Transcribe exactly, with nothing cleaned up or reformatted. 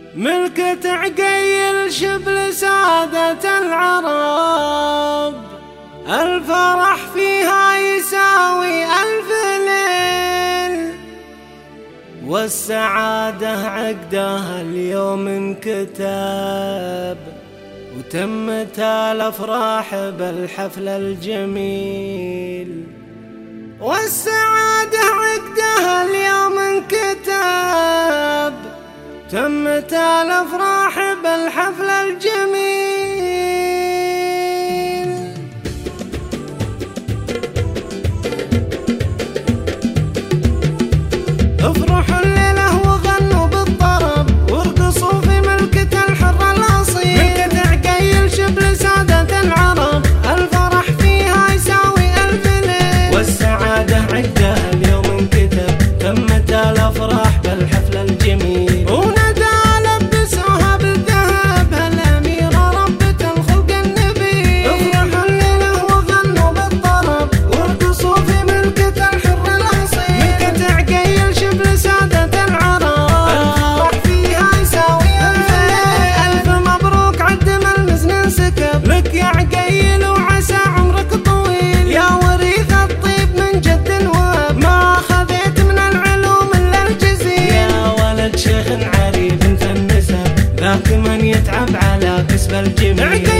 ملكة عقيل شبل سادة العرب، الفرح فيها يساوي ألف ليل، والسعادة عقدها اليوم انكتب، وتمت الأفراح بالحفل الجميل. والسعادة عقدها اليوم انكتب، تمت الأفراح بالحفل الجميل. افرحوا الليلة وغنوا بالطرب، وارقصوا في ملكة الحر الأصيل. ملكة عقيل شبل سادة العرب، الفرح فيها يساوي ألف ليل، والسعادة عقدها اليوم انكتب، تمت الأفراح بالحفل الجميل. لكن من يتعب على كسب الجميل.